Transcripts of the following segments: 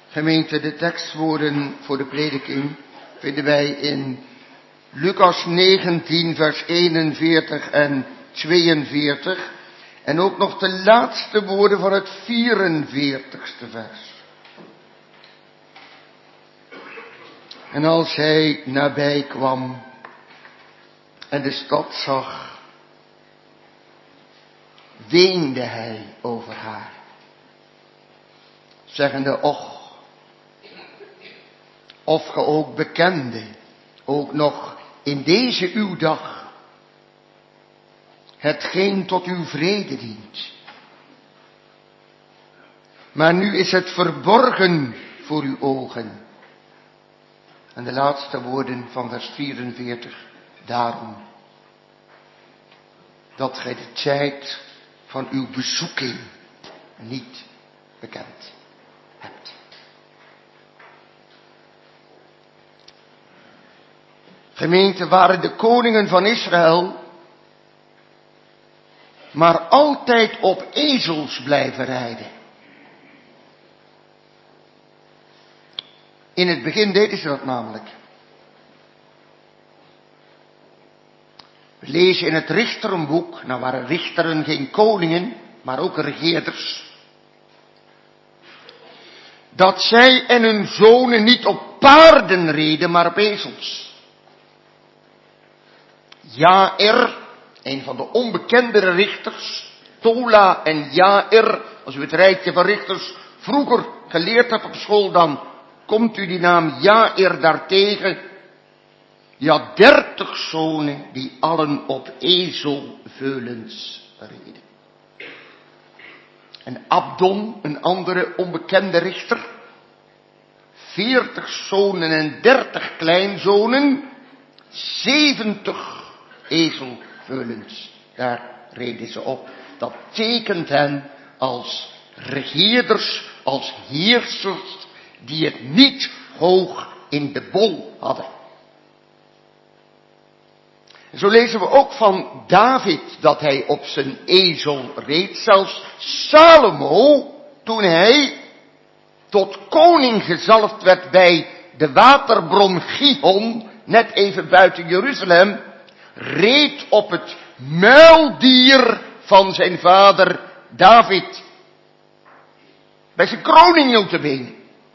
Gemeente, de tekstwoorden voor de prediking vinden wij in Lucas 19 vers 41 en 42. En ook nog de laatste woorden van het 44ste vers. En als hij nabij kwam en de stad zag, weende hij over haar, zeggende, och, of ge ook bekende, ook nog in deze uw dag, hetgeen tot uw vrede dient. Maar nu is het verborgen voor uw ogen. En de laatste woorden van vers 44, daarom, dat gij de tijd van uw bezoeking niet bekend hebt. Gemeente, waren de koningen van Israël maar altijd op ezels blijven rijden. In het begin deden ze dat namelijk. We lezen in het Richterenboek, nou waren richteren geen koningen, maar ook regeerders, dat zij en hun zonen niet op paarden reden, maar op ezels. Jair, een van de onbekendere richters, Tola en Jair, als u het rijtje van richters vroeger geleerd hebt op school, dan komt u die naam Jair daartegen. Die had 30 zonen die allen op ezelveulens reden. En Abdon, een andere onbekende richter, 40 zonen en 30 kleinzonen, 70 ezelveulens. Daar reden ze op. Dat tekent hen als regeerders, als heersers, die het niet hoog in de bol hadden. Zo lezen we ook van David dat hij op zijn ezel reed. Zelfs Salomo, toen hij tot koning gezalfd werd bij de waterbron Gihon, net even buiten Jeruzalem, reed op het muildier van zijn vader David. Bij zijn kroning notabene.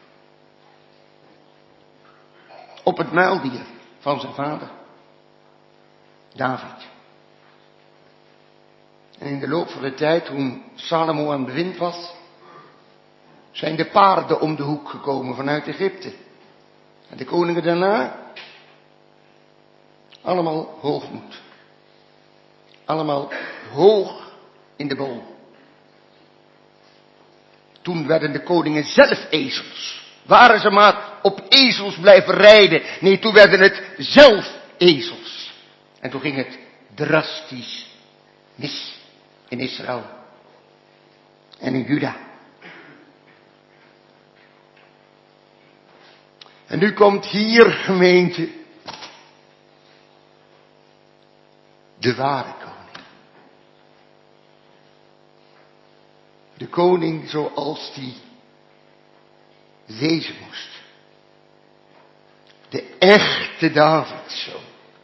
Op het muildier van zijn vader David. En in de loop van de tijd, toen Salomo aan het bewind was, zijn de paarden om de hoek gekomen vanuit Egypte. En de koningen daarna, allemaal hoogmoed. Allemaal hoog in de bol. Toen werden de koningen zelf ezels. Waren ze maar op ezels blijven rijden. Nee, toen werden het zelf ezels. En toen ging het drastisch mis in Israël. En in Juda. En nu komt hier, gemeente, de ware koning. De koning zoals die wezen moest. De echte Davidszoon.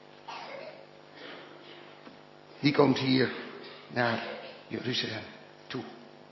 Die komt hier naar Jeruzalem toe.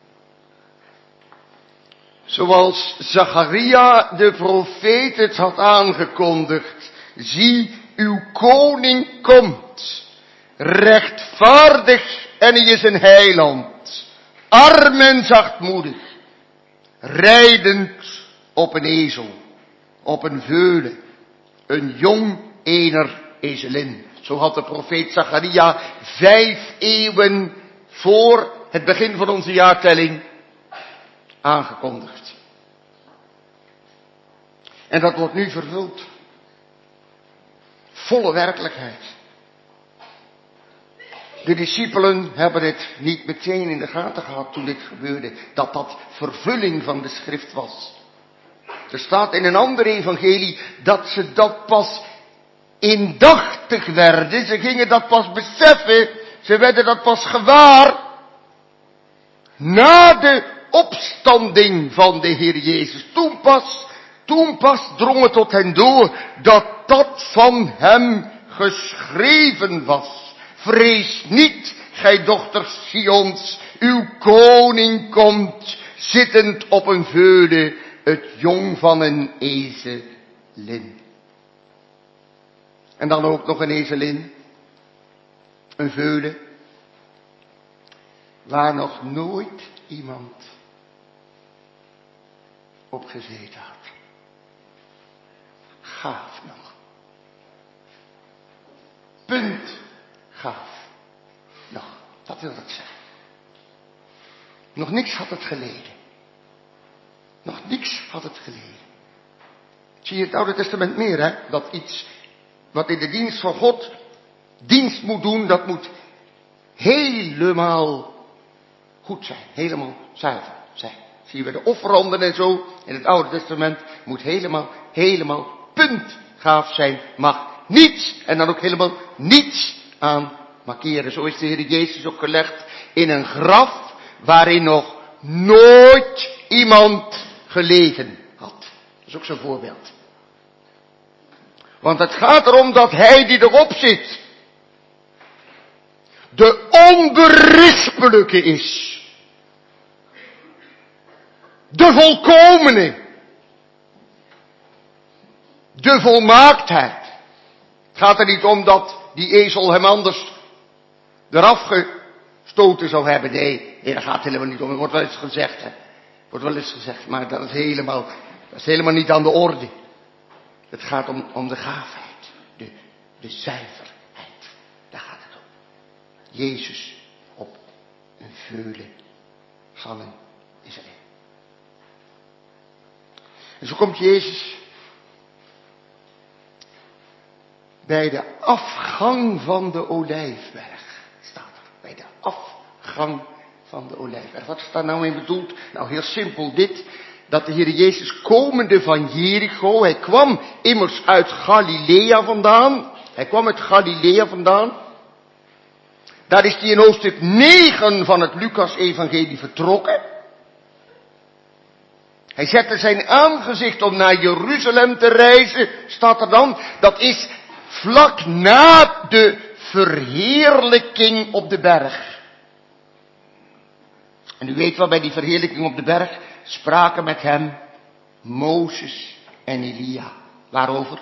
Zoals Zacharia de profeet het had aangekondigd. Zie, uw koning komt. Rechtvaardig en hij is een heiland. Arm en zachtmoedig. Rijdend op een ezel. Op een veulen. Een jong ener ezelin. Zo had de profeet Zacharia 5 eeuwen voor het begin van onze jaartelling aangekondigd. En dat wordt nu vervuld. Volle werkelijkheid. De discipelen hebben dit niet meteen in de gaten gehad toen dit gebeurde. Dat dat vervulling van de schrift was. Er staat in een ander evangelie dat ze dat pas indachtig werden. Ze gingen dat pas beseffen. Ze werden dat pas gewaar. Na de opstanding van de Heer Jezus. Toen pas drong het tot hen door dat van hem geschreven was. Vrees niet, gij dochters Sions, uw koning komt, zittend op een veulen, het jong van een ezelin. En dan ook nog een ezelin, een veulen, waar nog nooit iemand op gezeten had. Gaaf nog. Punt. Gaaf. Nog. Dat wil het zeggen. Nog niks had het geleden. Nog niks had het geleden. Zie je het Oude Testament meer, hè? Dat iets wat in de dienst van God dienst moet doen, dat moet helemaal goed zijn. Helemaal zuiver zijn. Zie je bij de offeranden en zo in het Oude Testament, moet helemaal punt gaaf zijn. Mag niets en dan ook helemaal niets aan markeren. Zo is de Heer Jezus ook gelegd in een graf waarin nog nooit iemand gelegen had. Dat is ook zo'n voorbeeld. Want het gaat erom dat hij die erop zit, de onberispelijke is. De volkomene. De volmaaktheid. Het gaat er niet om dat die ezel hem anders eraf gestoten zou hebben. Nee, daar gaat het helemaal niet om. Er wordt wel eens gezegd, hè. Wordt wel eens gezegd, maar dat is helemaal niet aan de orde. Het gaat om de gaafheid. De zuiverheid. Daar gaat het om. Jezus op een veulen van een Israël. En zo komt Jezus bij de afgang van de Olijfberg. Staat er. Bij de afgang van de Olijfberg. Wat is daar nou mee bedoeld? Nou, heel simpel dit. Dat de Heer Jezus komende van Jericho. Hij kwam immers uit Galilea vandaan. Daar is hij in hoofdstuk 9 van het Lucas-evangelie vertrokken. Hij zette zijn aangezicht om naar Jeruzalem te reizen, staat er dan. Dat is vlak na de verheerlijking op de berg. En u weet wel, bij die verheerlijking op de berg spraken met hem Mozes en Elia. Waarover?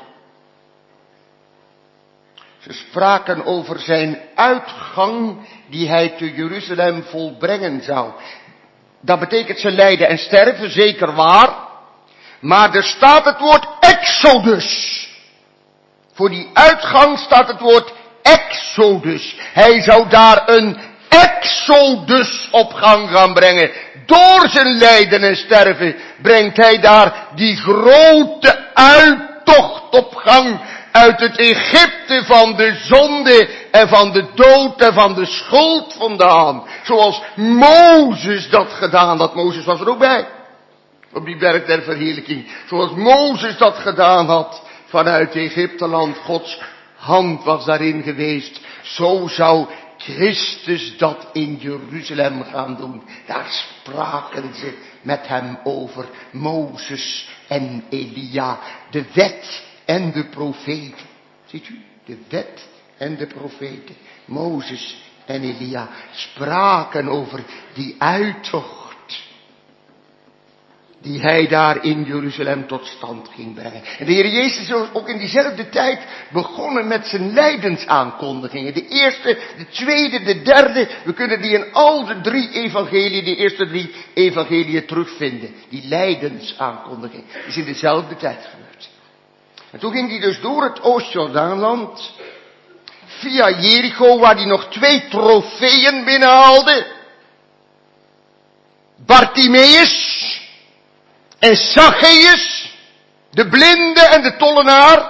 Ze spraken over zijn uitgang die hij te Jeruzalem volbrengen zou. Dat betekent zijn lijden en sterven, zeker waar. Maar er staat het woord exodus. Voor die uitgang staat het woord exodus. Hij zou daar een exodus op gang gaan brengen. Door zijn lijden en sterven brengt hij daar die grote uittocht op gang. Uit het Egypte van de zonde en van de dood en van de schuld vandaan. Zoals Mozes dat gedaan had. Mozes was er ook bij. Op die berg der verheerlijking. Zoals Mozes dat gedaan had vanuit Egypteland. Gods hand was daarin geweest. Zo zou Christus dat in Jeruzalem gaan doen. Daar spraken ze met hem over. Mozes en Elia. De wet en de profeten. Ziet u? De wet en de profeten. Mozes en Elia spraken over die uittocht die hij daar in Jeruzalem tot stand ging brengen. En de Heer Jezus is ook in diezelfde tijd begonnen met zijn lijdensaankondigingen. De eerste, de tweede, de derde. We kunnen die in al de drie evangeliën, de eerste drie evangeliën terugvinden. Die lijdensaankondiging is in dezelfde tijd gebeurd. En toen ging hij dus door het Oost-Jordaanland, via Jericho, waar hij nog 2 trofeeën binnenhaalde. Bartimeus en Zacchaeus, de blinde en de tollenaar.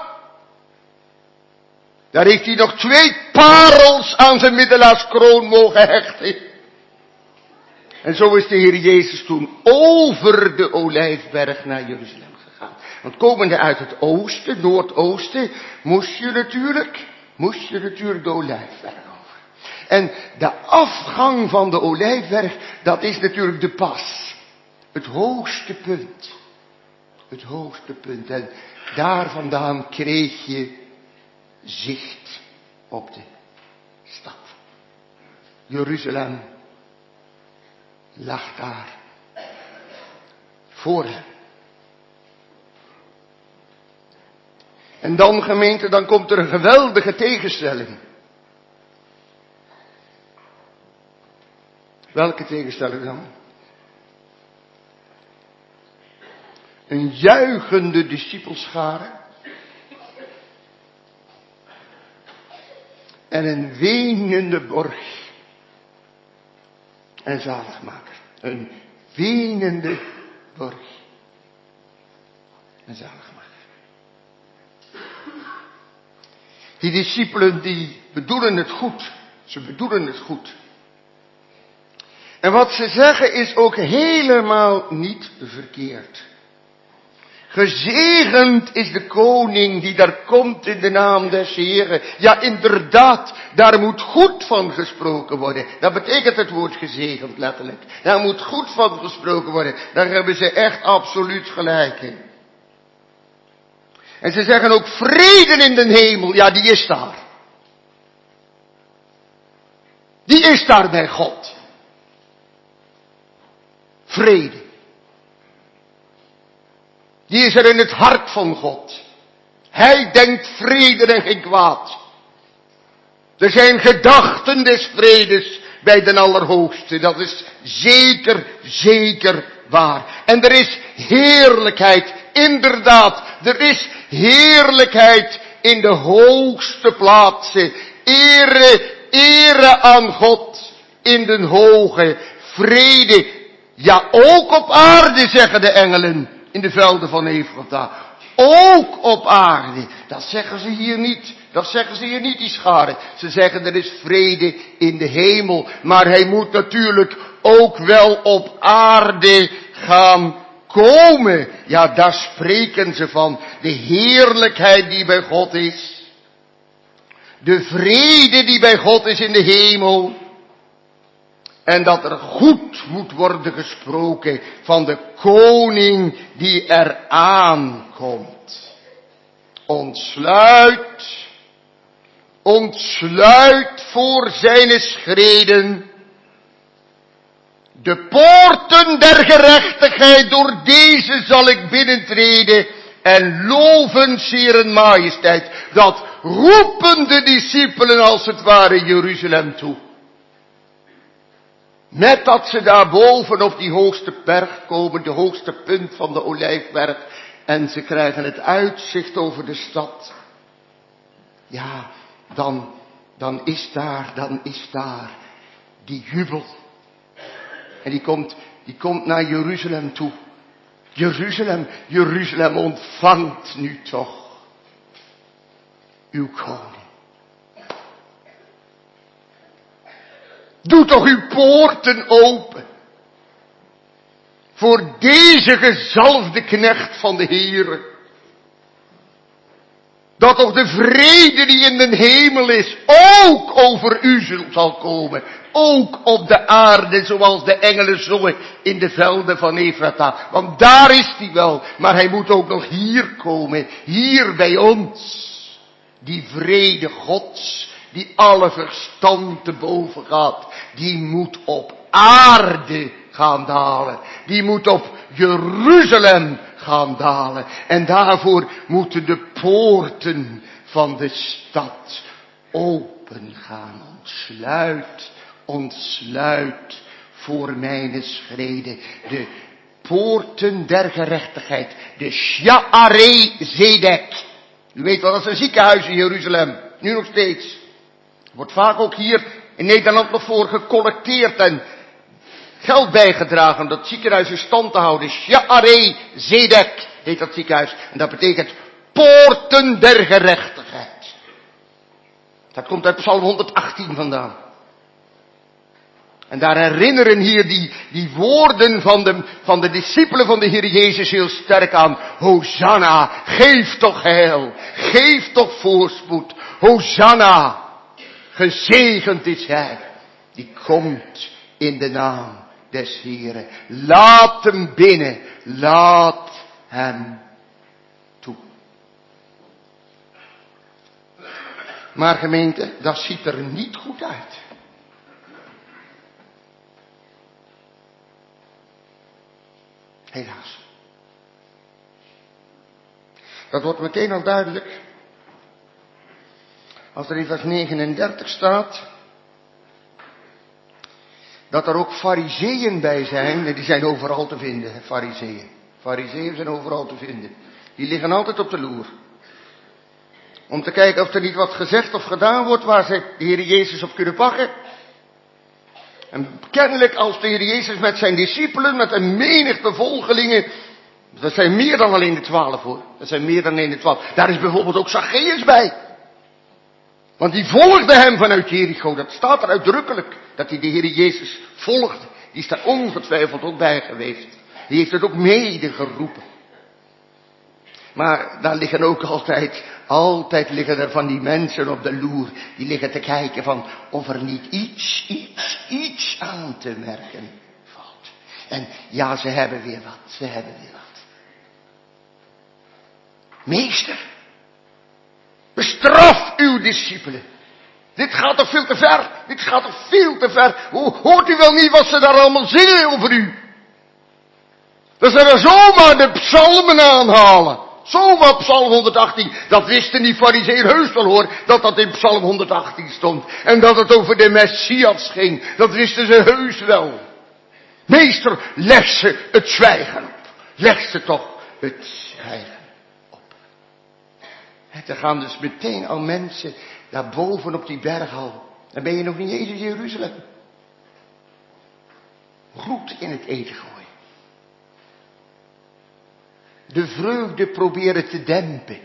Daar heeft hij nog 2 parels aan zijn middelaarskroon mogen hechten. En zo is de Heer Jezus toen over de Olijfberg naar Jeruzalem gegaan. Want komende uit het oosten, noordoosten, moest je natuurlijk de Olijfberg over. En de afgang van de Olijfberg, dat is natuurlijk de pas. het hoogste punt. Het hoogste punt. En daar vandaan kreeg je zicht op de stad. Jeruzalem lag daar voor hem. En dan, gemeente, dan komt er een geweldige tegenstelling. Welke tegenstelling dan? Een juichende discipelschare. En een wenende borg. En zaligmaker. Een wenende borg. En zaligmaker. Die discipelen die bedoelen het goed. Ze bedoelen het goed. En wat ze zeggen is ook helemaal niet verkeerd. Gezegend is de koning die daar komt in de naam des Heren. Ja, inderdaad, daar moet goed van gesproken worden. Dat betekent het woord gezegend letterlijk. Daar moet goed van gesproken worden. Daar hebben ze echt absoluut gelijk in. En ze zeggen ook vrede in de hemel. Ja, die is daar. Die is daar bij God. Vrede. Die is er in het hart van God. Hij denkt vrede en geen kwaad. Er zijn gedachten des vredes bij den Allerhoogste. Dat is zeker, zeker waar. En er is heerlijkheid, inderdaad. Er is heerlijkheid in de hoogste plaatsen. Ere aan God in den hoge. Vrede. Ja, ook op aarde, zeggen de engelen. In de velden van Efrata. Ook op aarde. Dat zeggen ze hier niet. Dat zeggen ze hier niet, die scharen. Ze zeggen er is vrede in de hemel. Maar hij moet natuurlijk ook wel op aarde gaan komen. Ja, daar spreken ze van. De heerlijkheid die bij God is. De vrede die bij God is in de hemel. En dat er goed moet worden gesproken van de koning die er aankomt. Ontsluit voor zijn schreden de poorten der gerechtigheid, door deze zal ik binnentreden en loven zeer en majesteit. Dat roepen de discipelen als het ware Jeruzalem toe. Net dat ze daar boven op die hoogste berg komen, de hoogste punt van de Olijfberg, en ze krijgen het uitzicht over de stad. Ja, dan is daar die jubel. En die komt naar Jeruzalem toe. Jeruzalem, ontvangt nu toch uw koning. Doe toch uw poorten open. Voor deze gezalfde knecht van de Heere. Dat toch de vrede die in de hemel is, ook over u zal komen. Ook op de aarde, zoals de engelen zongen in de velden van Efrata. Want daar is hij wel, maar hij moet ook nog hier komen. Hier bij ons. Die vrede Gods, die alle verstand te boven gaat, die moet op aarde gaan dalen. Die moet op Jeruzalem gaan dalen. En daarvoor moeten de poorten van de stad open gaan. Ontsluit voor mijn schreden de poorten der gerechtigheid. De Sha'arei Zedek. U weet wel, dat is een ziekenhuis in Jeruzalem. Nu nog steeds. Wordt vaak ook hier in Nederland nog voor gecollecteerd en geld bijgedragen om dat ziekenhuis in stand te houden. Sha'arei Zedek heet dat ziekenhuis. En dat betekent poorten der gerechtigheid. Dat komt uit Psalm 118 vandaan. En daar herinneren hier die woorden van de discipelen van de Heer Jezus heel sterk aan. Hosanna, geef toch heil, geef toch voorspoed. Hosanna, gezegend is hij, die komt in de naam des Heren. Laat hem binnen. Laat hem toe. Maar gemeente, dat ziet er niet goed uit. Helaas. Dat wordt meteen al duidelijk. Als er in vers 39 staat. Dat er ook fariseeën bij zijn. En die zijn overal te vinden, fariseeën. Fariseeën zijn overal te vinden. Die liggen altijd op de loer. Om te kijken of er niet wat gezegd of gedaan wordt waar ze de Heer Jezus op kunnen pakken. En kennelijk als de Heer Jezus met zijn discipelen, met een menigte volgelingen. Dat zijn meer dan alleen de 12 hoor. Dat zijn meer dan alleen de 12. Daar is bijvoorbeeld ook Zacchaeus bij. Want die volgde hem vanuit Jericho. Dat staat er uitdrukkelijk. Dat hij de Heer Jezus volgde. Die is daar ongetwijfeld ook bij geweest. Die heeft het ook mede geroepen. Maar daar liggen ook altijd liggen er van die mensen op de loer. Die liggen te kijken van of er niet iets aan te merken valt. En ja, ze hebben weer wat. Meester, bestraf uw discipelen. Dit gaat toch veel te ver. Hoort u wel niet wat ze daar allemaal zingen over u? Dat ze er zomaar de psalmen aanhalen. Zomaar Psalm 118. Dat wisten die fariseeën heus wel hoor. Dat in Psalm 118 stond. En dat het over de Messias ging. Dat wisten ze heus wel. Meester, leg ze het zwijgen op. Leg ze toch het zwijgen op. En er gaan dus meteen al mensen daarboven op die berg al. Dan ben je nog niet eens in Jeruzalem. Goed in het eten gooien. De vreugde proberen te dempen.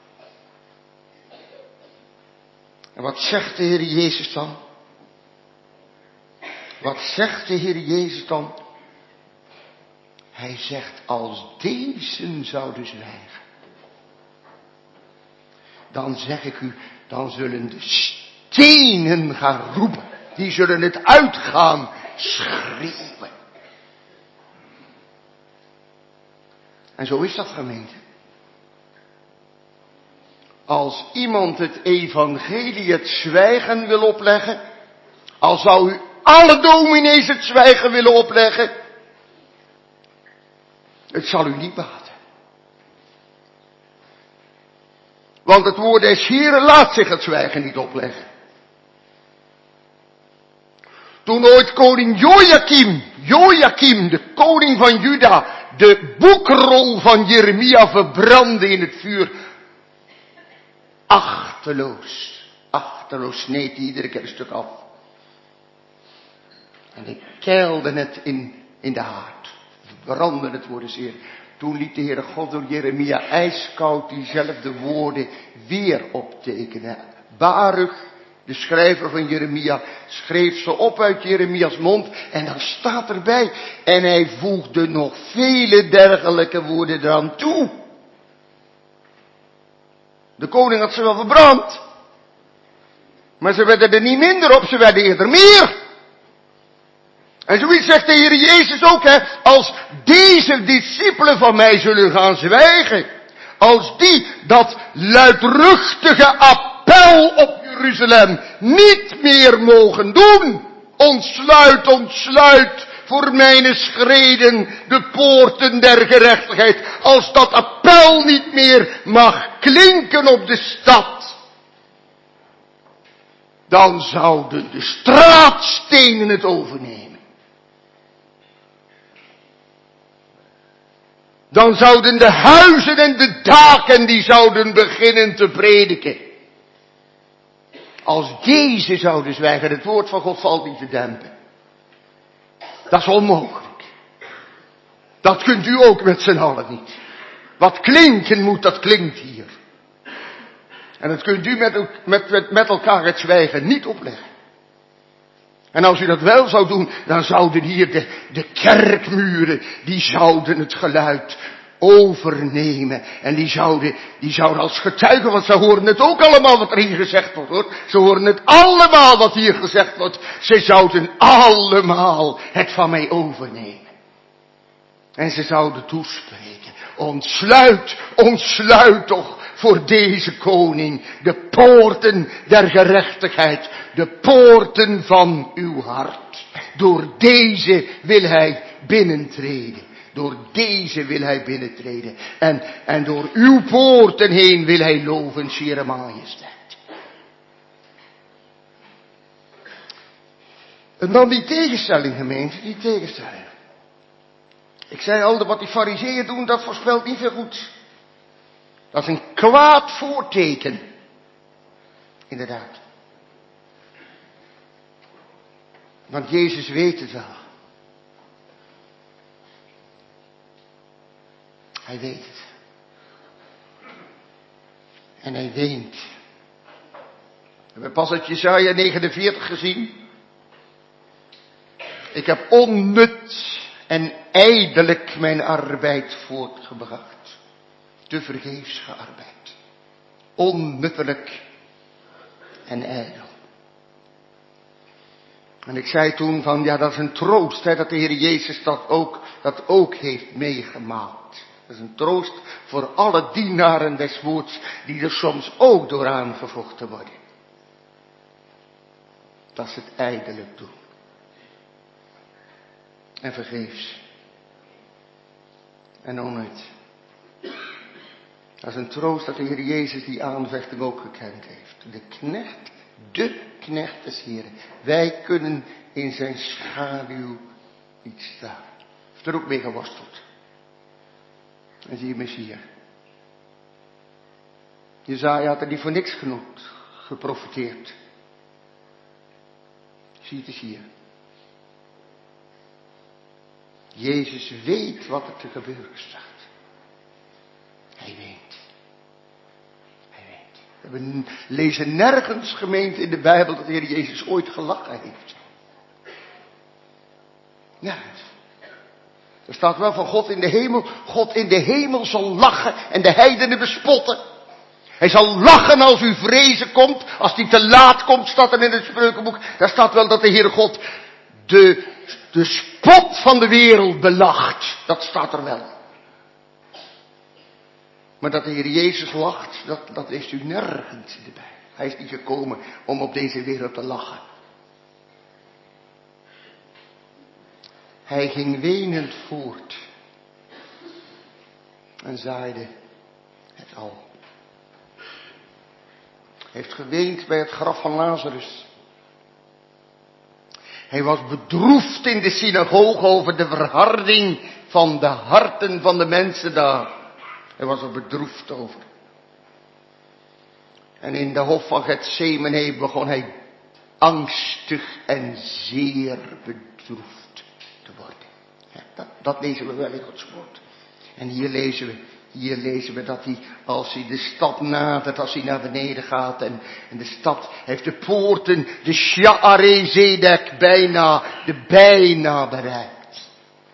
En wat zegt de Heer Jezus dan? Wat zegt de Heer Jezus dan? Hij zegt, als deze zouden zwijgen. Dan zeg ik u, dan zullen de stenen gaan roepen. Die zullen het uitgaan schreeuwen. En zo is dat, gemeente. Als iemand het evangelie het zwijgen wil opleggen. Al zou u alle dominees het zwijgen willen opleggen. Het zal u niet baten. Want het woord des Heren laat zich het zwijgen niet opleggen. Toen ooit koning Joachim, de koning van Juda, de boekrol van Jeremia verbrandde in het vuur. Achteloos sneed hij iedere keer een stuk af. En hij keilde het in de haard. Brandde het woord des Heeren. Toen liet de Heere God door Jeremia ijskoud diezelfde woorden weer optekenen. Baruch, de schrijver van Jeremia, schreef ze op uit Jeremia's mond. En dan staat erbij. En hij voegde nog vele dergelijke woorden eraan toe. De koning had ze wel verbrand. Maar ze werden er niet minder op, ze werden eerder meer. En zoiets zegt de Heer Jezus ook, hè. Als deze discipelen van mij zullen gaan zwijgen. Als die dat luidruchtige appel op Jeruzalem niet meer mogen doen. Ontsluit voor mijn schreden de poorten der gerechtigheid. Als dat appel niet meer mag klinken op de stad. Dan zouden de straatstenen het overnemen. Dan zouden de huizen en de daken die zouden beginnen te prediken. Als deze zouden zwijgen, het woord van God valt niet te dempen. Dat is onmogelijk. Dat kunt u ook met z'n allen niet. Wat klinken moet, dat klinkt hier. En dat kunt u met elkaar het zwijgen niet opleggen. En als u dat wel zou doen, dan zouden hier de kerkmuren, die zouden het geluid overnemen. En die zouden als getuigen, want ze horen het ook allemaal wat er hier gezegd wordt, hoor. Ze horen het allemaal wat hier gezegd wordt. Ze zouden allemaal het van mij overnemen. En ze zouden toespreken. Ontsluit toch voor deze koning de poorten der gerechtigheid. De poorten van uw hart. Door deze wil hij binnentreden. Door deze wil hij binnentreden. En door uw poorten heen wil hij loven, Zere Majesteit. En dan die tegenstelling, gemeente, die tegenstelling. Ik zei al, wat die fariseeën doen, dat voorspelt niet veel goed. Dat is een kwaad voorteken. Inderdaad. Want Jezus weet het wel. Hij weet het. En hij weent. We hebben pas uit Jesaja 49 gezien. Ik heb onnut en ijdelijk mijn arbeid voortgebracht. Te vergeefs gearbeid. Onnuttelijk en ijdel. En ik zei toen van, ja, dat is een troost, hè, dat de Heer Jezus dat ook heeft meegemaakt. Dat is een troost voor alle dienaren des woords, die er soms ook door aangevochten worden. Dat ze het ijdelijk doen. En vergeefs. En onnut. Dat is een troost dat de Heer Jezus die aanvechting ook gekend heeft. De knecht des Heren. Wij kunnen in zijn schaduw niet staan. Heeft er ook mee geworsteld. En zie je Messia. Jesaja had er niet voor niks genoemd, geprofiteerd. Zie het eens hier. Jezus weet wat er te gebeuren staat. Hij weet. Hij weet. We lezen nergens, gemeente, in de Bijbel dat de Heer Jezus ooit gelachen heeft. Nergens. Er staat wel van God in de hemel. God in de hemel zal lachen en de heidenen bespotten. Hij zal lachen als u vrezen komt. Als die te laat komt, staat er in het Spreukenboek. Daar staat wel dat de Heere God de spot van de wereld belacht. Dat staat er wel. Maar dat de Heer Jezus lacht, dat leest u nergens in de Bijbel. Hij is niet gekomen om op deze wereld te lachen. Hij ging wenend voort. En zaaide het al. Hij heeft geweend bij het graf van Lazarus. Hij was bedroefd in de synagoge over de verharding van de harten van de mensen daar. Hij was er bedroefd over. En in de hof van Getsemane begon hij angstig en zeer bedroefd te worden. Ja, dat lezen we wel in Gods woord. En hier lezen we dat hij, als hij de stad nadert, als hij naar beneden gaat en de stad heeft de poorten, de Sha'arei Zedek bijna bereikt.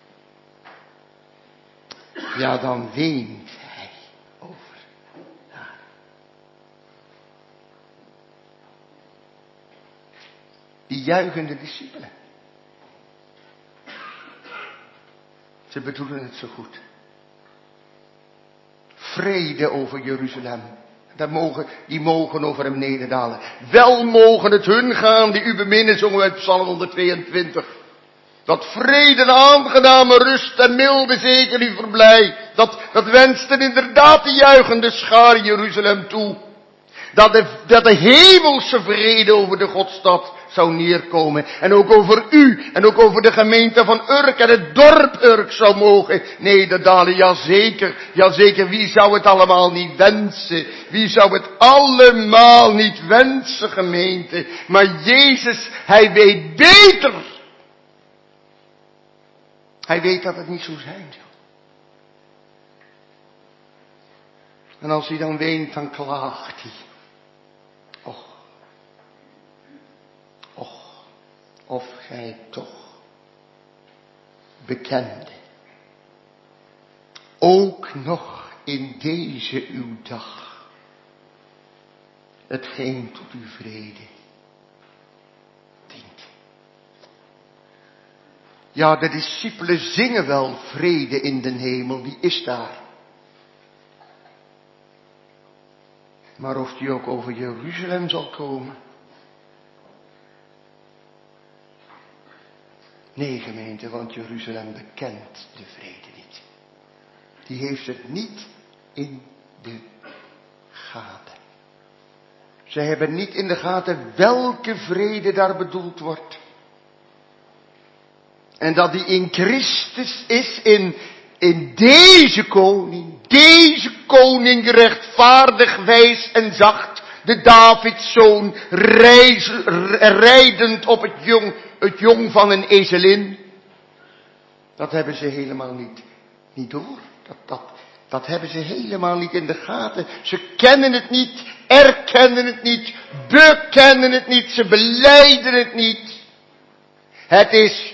Ja, dan weent hij over haar. Die juichende discipelen. Ze bedoelen het zo goed. Vrede over Jeruzalem. Die mogen over hem nederdalen. Wel mogen het hun gaan die u beminnen, zongen we uit Psalm 122. Dat vrede, aangename rust en milde zeker u verblij. Dat wensten inderdaad de juichende schaar Jeruzalem toe. Dat de hemelse vrede over de Godstad zou neerkomen. En ook over u. En ook over de gemeente van Urk en het dorp Urk zou mogen nederdalen. Jazeker. Wie zou het allemaal niet wensen? Wie zou het allemaal niet wensen, gemeente? Maar Jezus, hij weet beter. Hij weet dat het niet zo zijn zal. En als hij dan weent, dan klaagt hij. Of gij toch bekende. Ook ook nog in deze uw dag hetgeen tot uw vrede dient. Ja, de discipelen zingen wel vrede in de hemel, die is daar. Maar of die ook over Jeruzalem zal komen? Nee, gemeente, want Jeruzalem bekent de vrede niet. Die heeft het niet in de gaten. Zij hebben niet in de gaten welke vrede daar bedoeld wordt. En dat die in Christus is, in deze koning rechtvaardig, wijs en zacht, de Davidszoon, rijdend op het jong van een ezelin. Dat hebben ze helemaal niet door. Dat hebben ze helemaal niet in de gaten. Ze kennen het niet, erkennen het niet, bekennen het niet, ze belijden het niet. Het is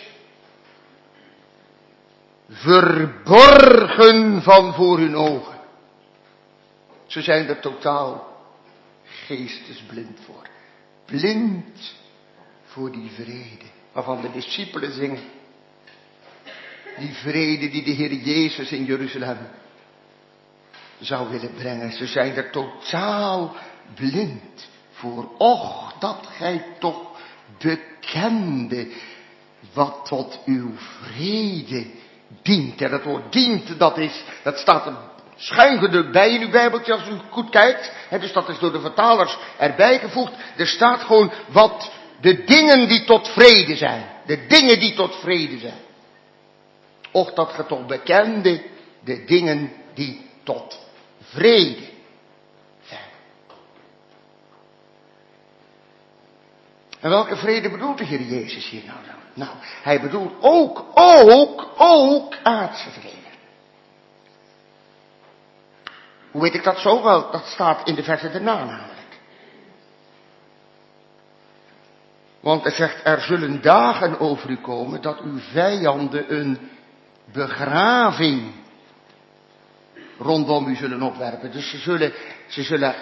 verborgen van voor hun ogen. Ze zijn er totaal geestesblind voor. Blind voor die vrede waarvan de discipelen zingen. Die vrede die de Heer Jezus in Jeruzalem zou willen brengen. Ze zijn er totaal blind voor. Och, dat gij toch bekende wat tot uw vrede dient. En dat woord dient, dat staat er schuingedrukt bij in uw Bijbeltje als u goed kijkt. Dus dat is door de vertalers erbij gevoegd. Er staat gewoon wat de dingen die tot vrede zijn. De dingen die tot vrede zijn. Och, dat ge toch bekende de dingen die tot vrede zijn. En welke vrede bedoelt de Heer Jezus hier nou dan? Nou, hij bedoelt ook aardse vrede. Hoe weet ik dat zo? Wel, dat staat in de versen daarna namelijk. Want hij zegt, er zullen dagen over u komen dat uw vijanden een begraving rondom u zullen opwerpen. Dus ze zullen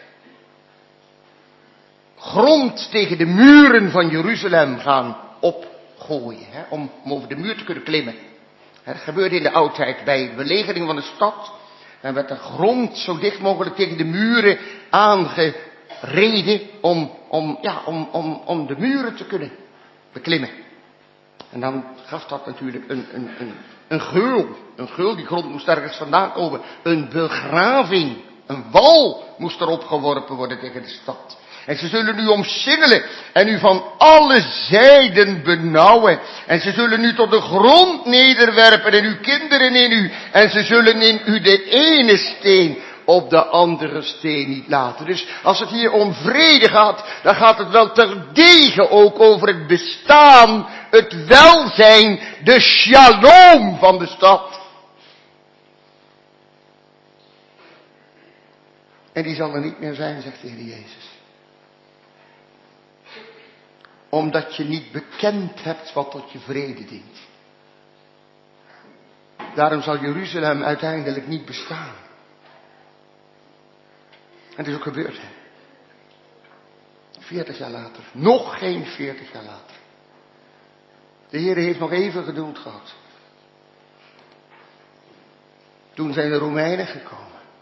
grond tegen de muren van Jeruzalem gaan opgooien. Om over de muur te kunnen klimmen. Dat gebeurde in de oudheid bij de belegering van de stad. Dan werd de grond zo dicht mogelijk tegen de muren aangereden om de muren te kunnen beklimmen. En dan gaf dat natuurlijk een geul. Een geul, die grond moest ergens vandaan komen. Een begraving. Een wal moest erop geworpen worden tegen de stad. En ze zullen u omsingelen en u van alle zijden benauwen. En ze zullen u tot de grond nederwerpen en uw kinderen in u. En ze zullen in u de ene steen op de andere steen niet laten. Dus als het hier om vrede gaat, dan gaat het wel terdege ook over het bestaan, het welzijn, de shalom van de stad. En die zal er niet meer zijn, zegt de Heer Jezus. Omdat je niet bekend hebt wat tot je vrede dient. Daarom zal Jeruzalem uiteindelijk niet bestaan. En het is ook gebeurd. 40 jaar later. Nog geen 40 jaar later. De Heer heeft nog even geduld gehad. Toen zijn de Romeinen gekomen.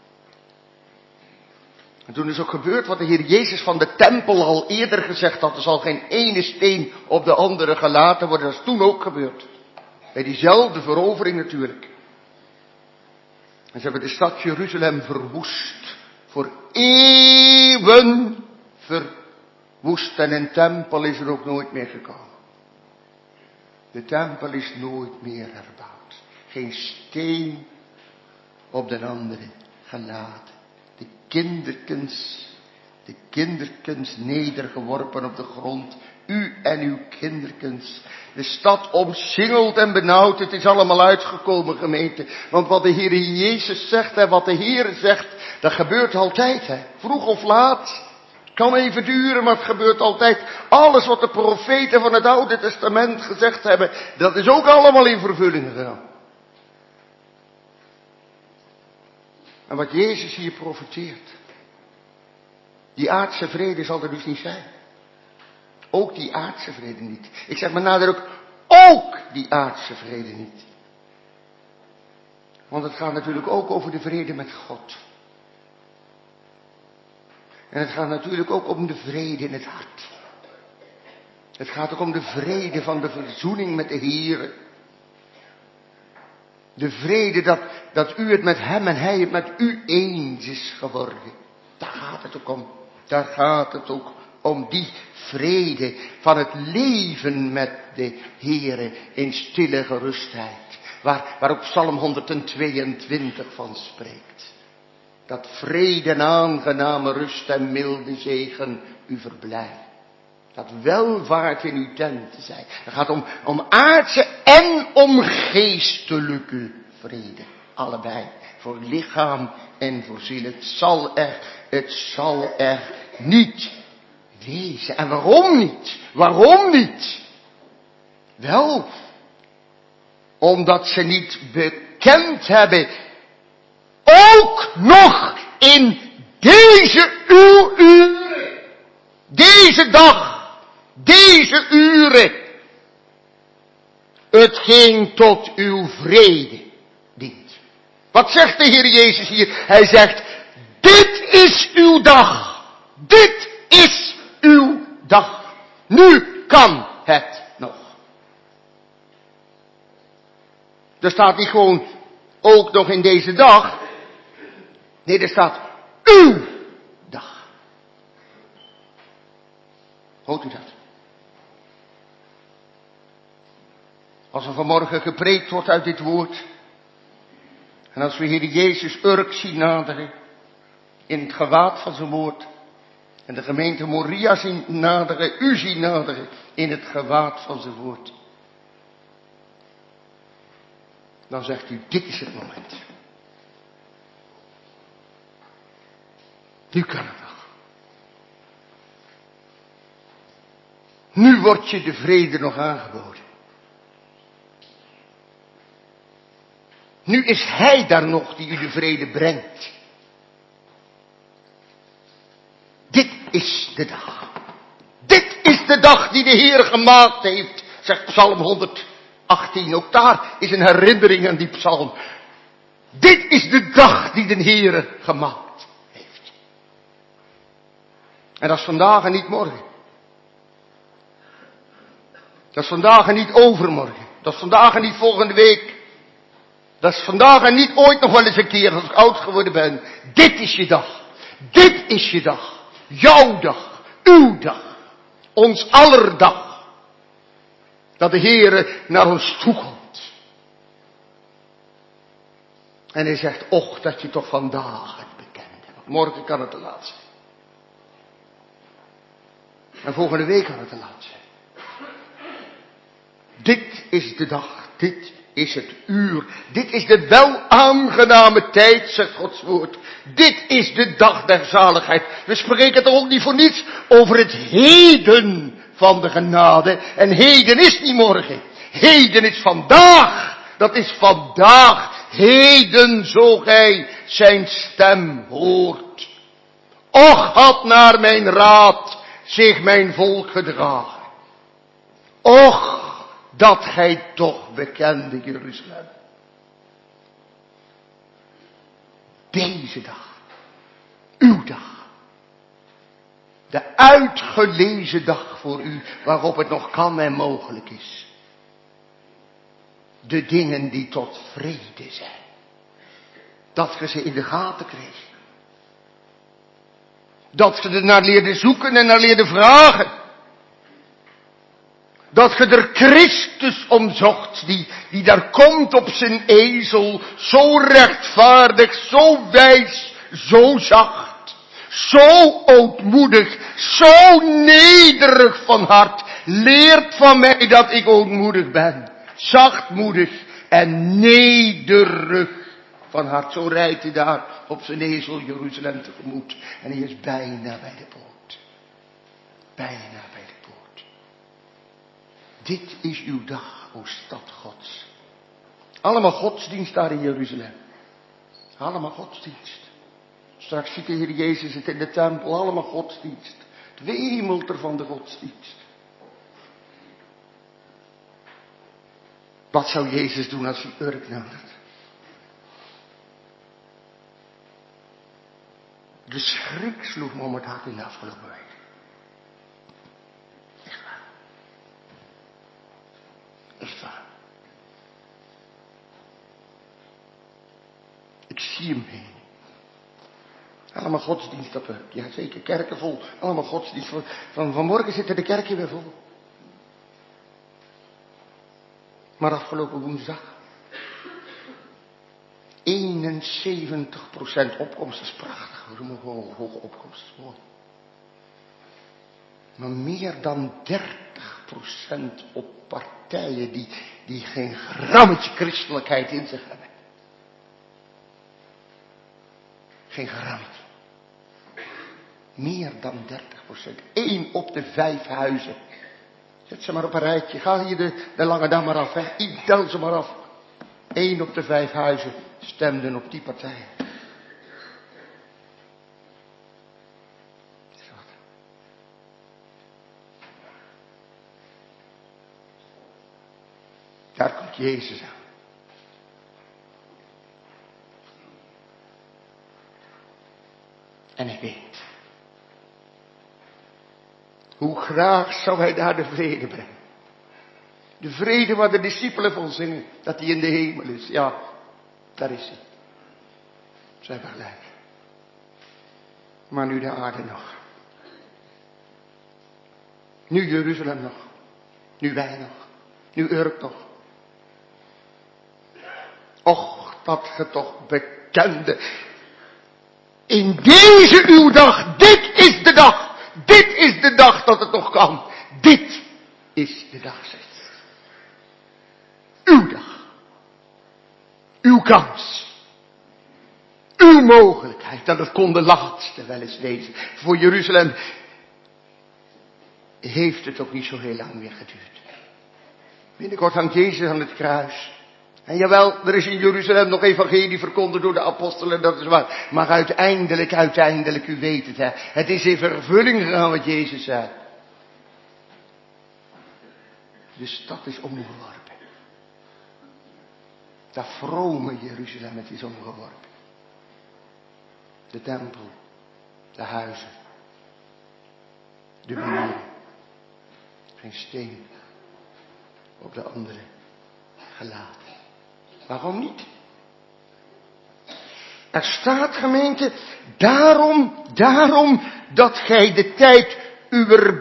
En toen is ook gebeurd wat de Heer Jezus van de tempel al eerder gezegd had. Er zal geen ene steen op de andere gelaten worden. Dat is toen ook gebeurd. Bij diezelfde verovering natuurlijk. En ze hebben de stad Jeruzalem verwoest. Voor eeuwen verwoest. En een tempel is er ook nooit meer gekomen. De tempel is nooit meer herbouwd. Geen steen op de andere gelaten. De kinderkens nedergeworpen op de grond. U en uw kinderkens. De stad omsingeld en benauwd. Het is allemaal uitgekomen, gemeente. Want wat de Heer Jezus zegt en wat de Heer zegt, dat gebeurt altijd. Vroeg of laat. Het kan even duren, maar het gebeurt altijd. Alles wat de profeten van het Oude Testament gezegd hebben, dat is ook allemaal in vervulling gegaan. En wat Jezus hier profeteert. Die aardse vrede zal er dus niet zijn. Ook die aardse vrede niet. Ik zeg met nadruk, ook die aardse vrede niet. Want het gaat natuurlijk ook over de vrede met God. En het gaat natuurlijk ook om de vrede in het hart. Het gaat ook om de vrede van de verzoening met de Heere. De vrede dat u het met hem en hij het met u eens is geworden. Daar gaat het ook om. Daar gaat het ook om die vrede van het leven met de Heere in stille gerustheid. Waar ook Psalm 122 van spreekt. Dat vrede en aangename rust en milde zegen u verblijft. Dat welvaart in uw tenten zij. Het gaat om aardse en om geestelijke vrede. Allebei. Voor lichaam en voor ziel. Het zal er niet wezen. En waarom niet? Waarom niet? Wel, omdat ze niet bekend hebben. Ook nog in deze uren. Deze dag. Deze uren. Het ging tot uw vrede dient. Wat zegt de Heer Jezus hier? Hij zegt, dit is uw dag. Dit is uw dag. Nu kan het nog. Er staat niet gewoon ook nog in deze dag. Nee, er staat uw dag. Hoort u dat? Als er vanmorgen gepreekt wordt uit dit woord. En als we Heer Jezus Urk zien naderen. In het gewaad van zijn woord. En de gemeente Moria zien naderen. U zien naderen. In het gewaad van zijn woord. Dan zegt u, dit is het moment. Nu kan het nog. Nu wordt je de vrede nog aangeboden. Nu is hij daar nog die u de vrede brengt. Dit is de dag. Dit is de dag die de Heer gemaakt heeft, zegt Psalm 118. Ook daar is een herinnering aan die psalm. Dit is de dag die de Heer gemaakt heeft. En dat is vandaag en niet morgen. Dat is vandaag en niet overmorgen. Dat is vandaag en niet volgende week. Dat is vandaag en niet ooit nog wel eens een keer als ik oud geworden ben. Dit is je dag. Dit is je dag. Jouw dag. Uw dag. Ons aller dag. Dat de Heere naar ons toe komt. En hij zegt, och dat je toch vandaag het bekende. Want morgen kan het te laat zijn. En volgende week kan het te laat zijn. Dit is de dag. Dit is het uur. Dit is de wel aangename tijd, zegt Gods woord. Dit is de dag der zaligheid. We spreken toch ook niet voor niets over het heden van de genade. En heden is niet morgen. Heden is vandaag. Dat is vandaag. Heden, zo gij zijn stem hoort. Och, had naar mijn raad zich mijn volk gedragen. Och, dat gij toch bekende Jeruzalem. Deze dag. Uw dag. De uitgelezen dag voor u, waarop het nog kan en mogelijk is. De dingen die tot vrede zijn. Dat ge ze in de gaten kreeg. Dat ge er naar leerde zoeken en naar leerde vragen. Dat je er Christus om zocht, die daar komt op zijn ezel, zo rechtvaardig, zo wijs, zo zacht, zo ootmoedig, zo nederig van hart, leert van mij dat ik ootmoedig ben, zachtmoedig en nederig van hart. Zo rijdt hij daar op zijn ezel Jeruzalem tegemoet en hij is bijna bij de poort. Bijna bij de poort. Dit is uw dag, o stad Gods. Allemaal godsdienst daar in Jeruzalem. Allemaal godsdienst. Straks ziet de Heer Jezus het in de tempel. Allemaal godsdienst. Het wemelt er van de godsdienst. Wat zou Jezus doen als hij Urk nadert? De schrik sloeg me om het hart in de afgelopen week. Echt waar. Echt waar. Ik zie hem heen. Allemaal godsdienst op Urk. Ja, zeker. Kerken vol. Allemaal godsdienst. Vanmorgen zitten de kerken weer vol. Maar afgelopen woensdag 71% opkomst, dat is prachtig. We mogen gewoon hoge opkomst, dat is mooi. Maar meer dan 30% op partijen die geen grammetje christelijkheid in zich hebben. Geen grammetje. Meer dan 30%. 1 op de 5 huizen. Zet ze maar op een rijtje. Ga hier de lange dam maar af. Hè. Ik tel ze maar af. 1 op de 5 huizen stemden op die partij. Daar komt Jezus aan. En hij weet. Hoe graag zou hij daar de vrede brengen. De vrede waar de discipelen van zingen. Dat hij in de hemel is. Ja, daar is hij. Ze hebben gelijk. Maar nu de aarde nog. Nu Jeruzalem nog. Nu wij nog. Nu Urk nog. Och, dat ge toch bekende. In deze uw dag. Dit is de dag. Dit is de dag dat het nog kan. Dit is de dag, zegt. Uw dag. Uw kans. Uw mogelijkheid. Dat het kon de laatste wel eens wezen. Voor Jeruzalem heeft het ook niet zo heel lang meer geduurd. Binnenkort hangt Jezus aan het kruis. En jawel, er is in Jeruzalem nog evangelie verkondigd door de apostelen, dat is waar. Maar uiteindelijk, u weet het, hè. Het is in vervulling gegaan wat Jezus zei. De stad is omgeworpen. Dat vrome Jeruzalem, het is omgeworpen. De tempel, de huizen, de muren. Geen steen op de andere gelaten. Waarom niet? Er staat, gemeente, daarom dat gij de tijd uw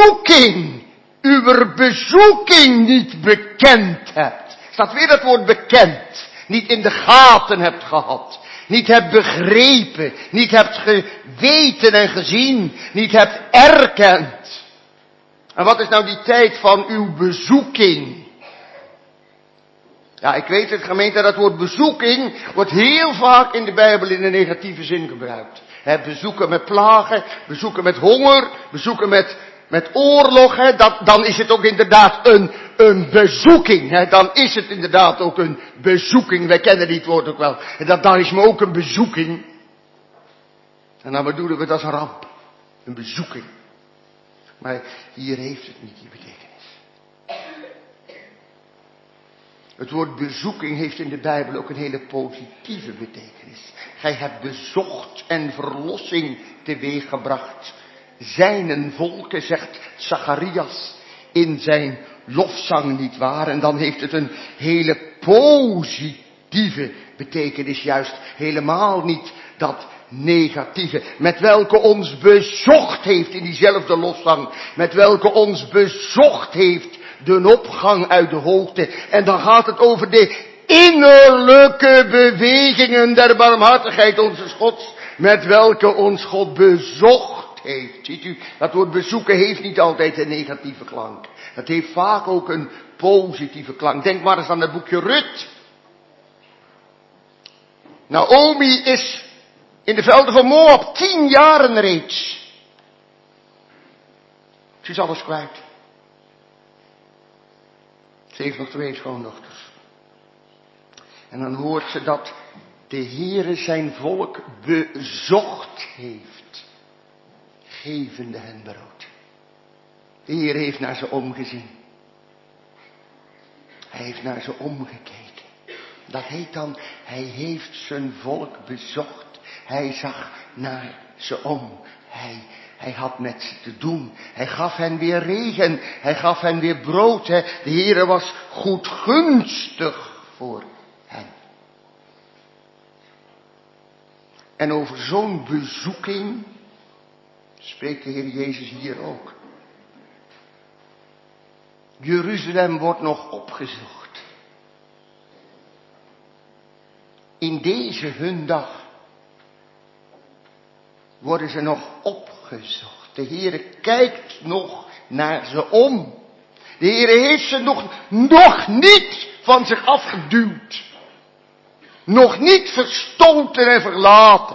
bezoeking niet bekend hebt. Er staat weer dat woord bekend. Niet in de gaten hebt gehad. Niet hebt begrepen. Niet hebt geweten en gezien. Niet hebt erkend. En wat is nou die tijd van uw bezoeking? Ja, ik weet het, gemeente, dat woord bezoeking wordt heel vaak in de Bijbel in een negatieve zin gebruikt. Bezoeken met plagen, bezoeken met honger, bezoeken met oorlog, dan is het ook inderdaad een bezoeking. Dan is het inderdaad ook een bezoeking. Wij kennen dit woord ook wel. En dan is me ook een bezoeking. En dan bedoelen we dat als een ramp. Een bezoeking. Maar hier heeft het niet die betekenis. Het woord bezoeking heeft in de Bijbel ook een hele positieve betekenis. Gij hebt bezocht en verlossing teweeggebracht. Zijnen volken, zegt Zacharias in zijn lofzang, niet waar? En dan heeft het een hele positieve betekenis, juist helemaal niet dat negatieve. Met welke ons bezocht heeft in diezelfde lofzang. Met welke ons bezocht heeft de opgang uit de hoogte. En dan gaat het over de innerlijke bewegingen der barmhartigheid onze Gods. Met welke ons God bezocht heeft. Ziet u, dat woord bezoeken heeft niet altijd een negatieve klank. Het heeft vaak ook een positieve klank. Denk maar eens aan het boekje Rut. Naomi is in de velden van Moab 10 jaren reeds. Ze is alles kwijt. Ze heeft nog 2 schoondochters. En dan hoort ze dat de Heere zijn volk bezocht heeft, gevende hen brood. De Heer heeft naar ze omgezien. Hij heeft naar ze omgekeken. Dat heet dan, hij heeft zijn volk bezocht. Hij zag naar ze om. Hij had met ze te doen. Hij gaf hen weer regen. Hij gaf hen weer brood. De Heere was goedgunstig voor hen. En over zo'n bezoeking spreekt de Heer Jezus hier ook. Jeruzalem wordt nog opgezocht. In deze hun dag worden ze nog opgezocht. De Heere kijkt nog naar ze om. De Heere heeft ze nog niet van zich afgeduwd. Nog niet verstoten en verlaten.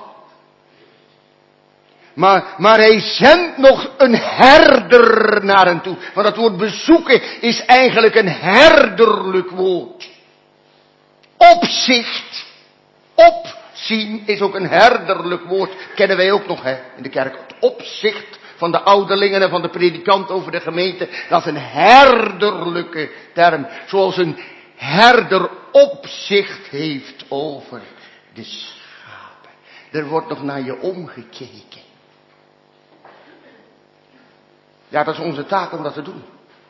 Maar hij zendt nog een herder naar hen toe. Want dat woord bezoeken is eigenlijk een herderlijk woord. Opzicht, opzien is ook een herderlijk woord. Kennen wij ook nog in de kerk. Het opzicht van de ouderlingen en van de predikant over de gemeente. Dat is een herderlijke term. Zoals een herder opzicht heeft over de schapen. Er wordt nog naar je omgekeken. Ja, dat is onze taak om dat te doen.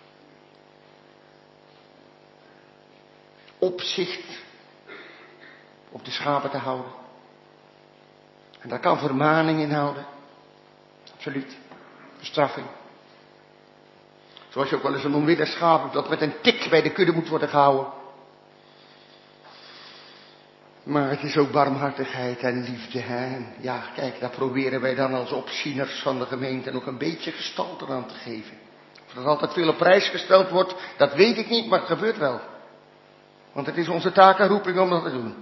Opzicht op de schapen te houden. En daar kan vermaning in houden. Absoluut. Bestraffing. Zoals je ook wel eens een onwillig schaap dat met een tik bij de kudde moet worden gehouden. Maar het is ook barmhartigheid en liefde. Hè? En ja, kijk, daar proberen wij dan als opzieners van de gemeente nog een beetje gestalte aan te geven. Of er altijd veel op prijs gesteld wordt, dat weet ik niet, maar het gebeurt wel. Want het is onze taak en roeping om dat te doen.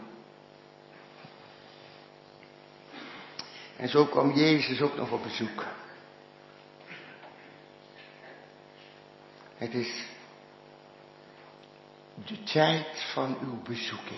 En zo kwam Jezus ook nog op bezoek. Het is de tijd van uw bezoeking.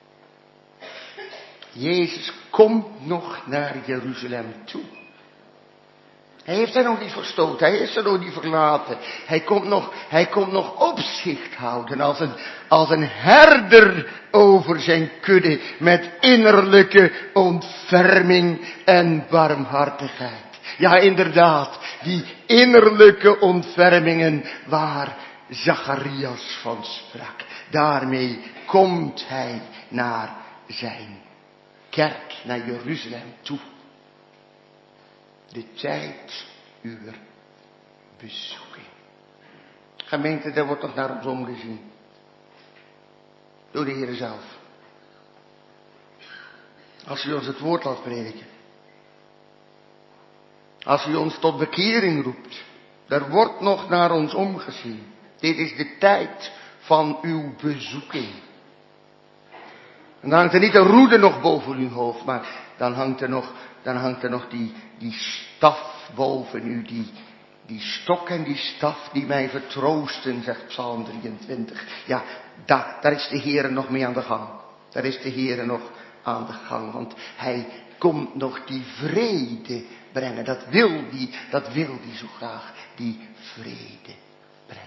Jezus komt nog naar Jeruzalem toe. Hij heeft haar nog niet verstoten, hij is er nog niet verlaten. Hij komt nog opzicht houden als een herder over zijn kudde met innerlijke ontferming en barmhartigheid. Ja, inderdaad, die innerlijke ontfermingen waar Zacharias van sprak. Daarmee komt hij naar zijn kerk, naar Jeruzalem toe. De tijd uw bezoeking. Gemeente, daar wordt nog naar ons omgezien. Door de Heer zelf. Als u ons het woord laat prediken. Als u ons tot bekering roept. Daar wordt nog naar ons omgezien. Dit is de tijd van uw bezoeking. En dan hangt er niet een roede nog boven uw hoofd, maar dan hangt er nog die staf boven u, die stok en die staf die mij vertroosten, zegt Psalm 23. Ja, daar is de Heere nog mee aan de gang. Daar is de Heere nog aan de gang, want hij komt nog die vrede brengen. Dat wil die zo graag, die vrede brengen.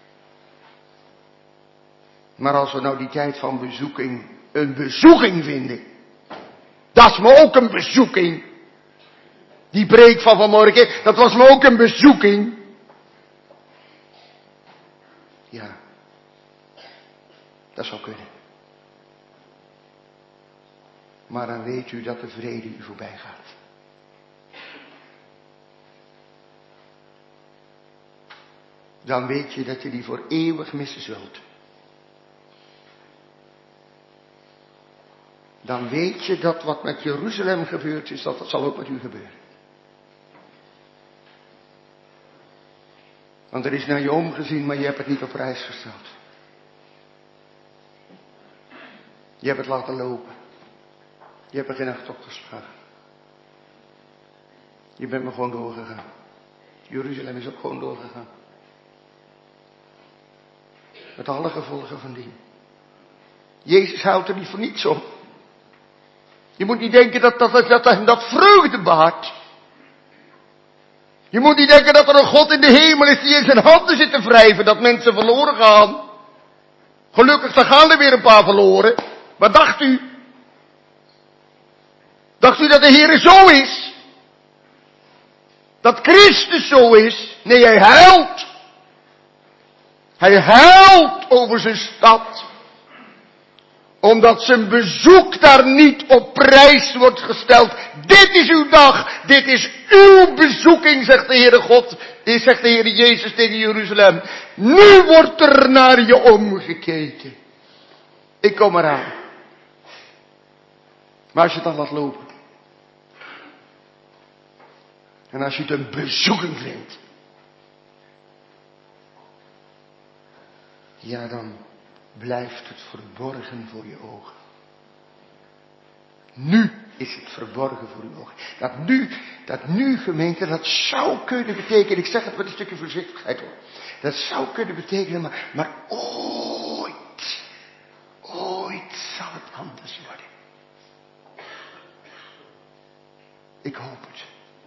Maar als we nou die tijd van bezoeking een bezoeking vinden, dat is me ook een bezoeking. Die preek van vanmorgen, dat was me ook een bezoeking. Ja, dat zou kunnen. Maar dan weet u dat de vrede u voorbij gaat. Dan weet je dat je die voor eeuwig missen zult. Dan weet je dat wat met Jeruzalem gebeurd is, dat zal ook met u gebeuren. Want er is naar je omgezien, maar je hebt het niet op prijs gesteld. Je hebt het laten lopen. Je hebt er geen acht op geslagen. Je bent maar gewoon doorgegaan. Jeruzalem is ook gewoon doorgegaan. Met alle gevolgen van dien. Jezus houdt er niet voor niets op. Je moet niet denken dat vreugde baart. Je moet niet denken dat er een God in de hemel is die in zijn handen zit te wrijven, dat mensen verloren gaan. Gelukkig, dan gaan er weer een paar verloren. Maar dacht u? Dacht u dat de Heer zo is? Dat Christus zo is? Nee, hij huilt. Hij huilt over zijn stad. Omdat zijn bezoek daar niet op prijs wordt gesteld. Dit is uw dag. Dit is uw bezoeking, zegt de Heere God. Zegt de Heere Jezus tegen Jeruzalem. Nu wordt er naar je omgekeken. Ik kom eraan. Maar als je het dan laat lopen. En als je het een bezoeking vindt. Ja, dan blijft het verborgen voor je ogen. Nu is het verborgen voor uw ogen. Dat nu gemeente, dat zou kunnen betekenen, ik zeg het met een stukje voorzichtigheid hoor. Dat zou kunnen betekenen, maar ooit zal het anders worden. Ik hoop het.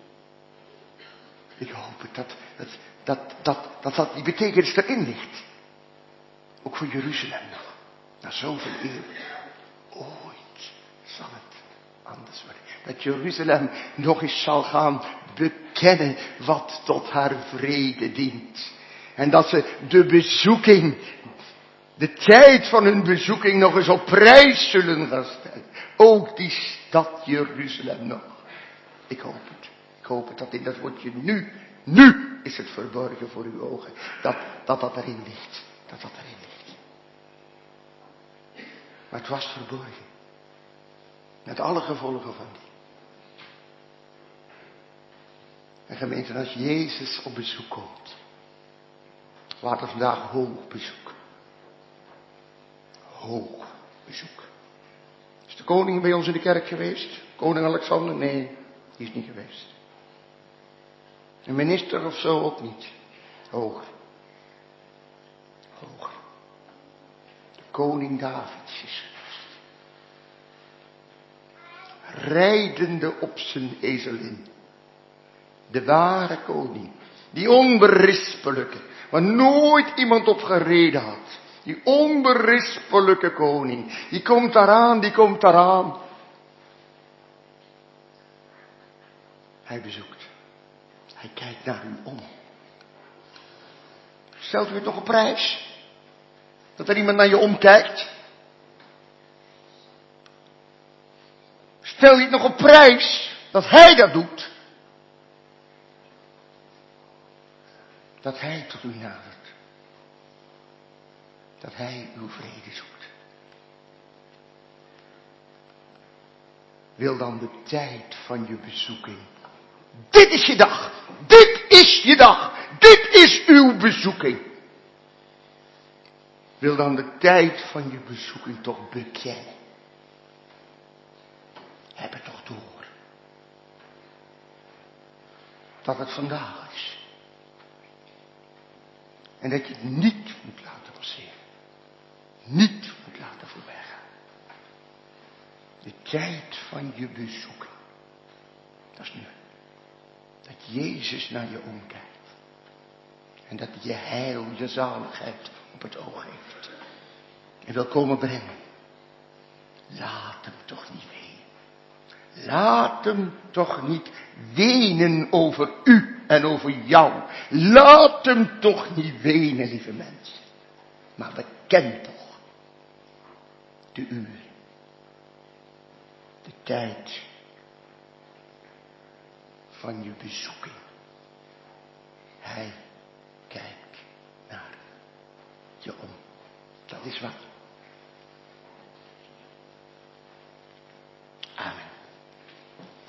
Ik hoop het, dat die betekenis erin ligt. Ook voor Jeruzalem nog. Na zoveel eeuwen. Ooit zal het anders worden. Dat Jeruzalem nog eens zal gaan bekennen wat tot haar vrede dient. En dat ze de bezoeking, de tijd van hun bezoeking nog eens op prijs zullen gaan stellen. Ook die stad Jeruzalem nog. Ik hoop het. Ik hoop het dat in dat woordje nu is het verborgen voor uw ogen. Dat erin ligt. Dat erin ligt. Maar het was verborgen. Met alle gevolgen van die. En gemeente, als Jezus op bezoek komt. We hadden vandaag hoog bezoek. Hoog bezoek. Is de koning bij ons in de kerk geweest? Koning Alexander? Nee, die is niet geweest. Een minister of zo ook niet. Hoger. Hoger. De koning David is geweest. Rijdende op zijn ezelin. De ware koning. Die onberispelijke. Waar nooit iemand op gereden had. Die onberispelijke koning. Die komt daaraan. Hij bezoekt. Hij kijkt naar u om. Stelt u het nog op prijs? Dat er iemand naar je omkijkt? Stel je het nog op prijs dat hij dat doet? Dat hij tot u nadert. Dat hij uw vrede zoekt. Wil dan de tijd van je bezoeking. Dit is je dag. Dit is je dag. Dit is uw bezoeking. Wil dan de tijd van je bezoeking toch bekennen. Heb het toch door. Dat het vandaag is. En dat je het niet moet laten passeren. Niet moet laten voorbijgaan. De tijd van je bezoeking. Dat is nu. Dat Jezus naar je omkijkt. En dat je heil, je zaligheid op het oog heeft. En wil komen brengen. Laat hem toch niet wenen. Laat hem toch niet wenen over u en over jou. Laat hem toch niet wenen, lieve mensen. Maar beken toch de uur. De tijd van je bezoeking. Hij kijkt naar je om. Dat is wat. Amen.